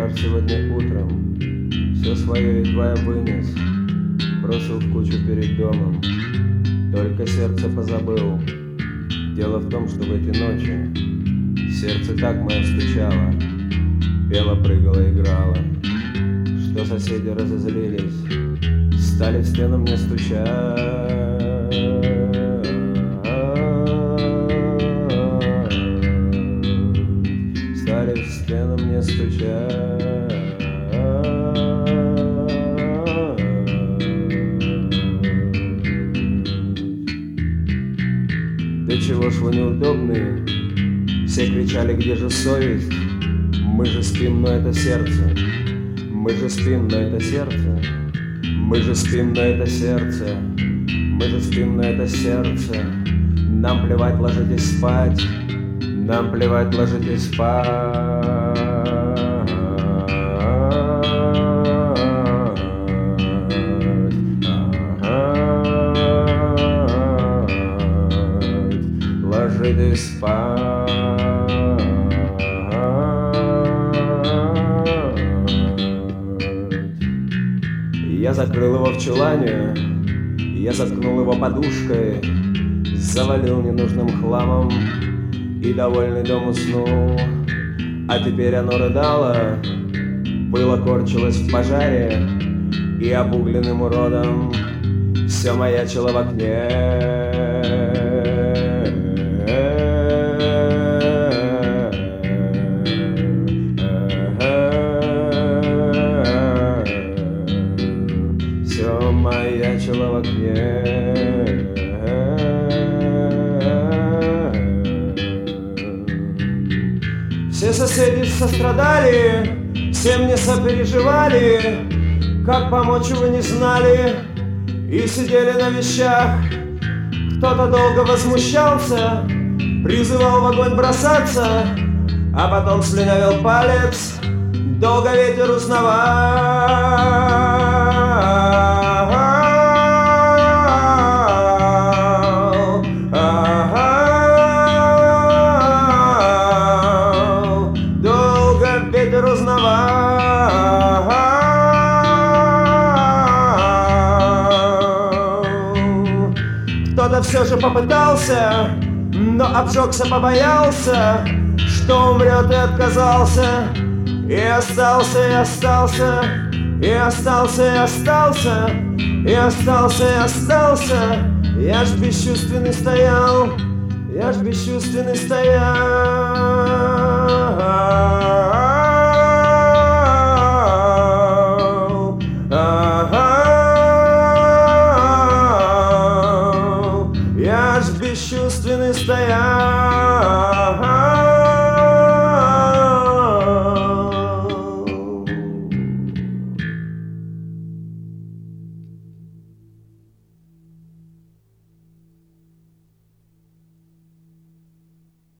Пожар сегодня утром, все свое едва я вынес, бросил в кучу перед домом, только сердце позабыл. Дело в том, что в эти ночи сердце так мое стучало, пело, прыгало, играло, что соседи разозлились, стали в стену мне стучать. Стали в стену мне стучать. Да чего ж вы неудобные? Все кричали, где же совесть? Мы же спим, но это сердце. Мы же спим, но это сердце. Мы же спим, но это сердце. Мы же спим, но это сердце. Нам плевать, ложитесь спать. Нам плевать, ложитесь спать. Ложитесь спать. Я закрыл его в чулане, я заткнул его подушкой, завалил ненужным хламом, и довольный дом уснул. А теперь оно рыдало, пыло корчилось в пожаре, и обугленным уродом все маячило в окне. Все маячило в окне. Все соседи сострадали, все мне сопереживали, как помочь вы не знали, и сидели на вещах. Кто-то долго возмущался, призывал в огонь бросаться, а потом слюнявил палец, долго ветер узнавал. Ветер узнавал. Кто-то все же попытался, но обжегся, побоялся, что умрет, и отказался. И остался, и остался, и остался, и остался, и остался, и остался. Я ж бесчувственный стоял, я ж бесчувственный стоял. Я ж бесчувственный стоял.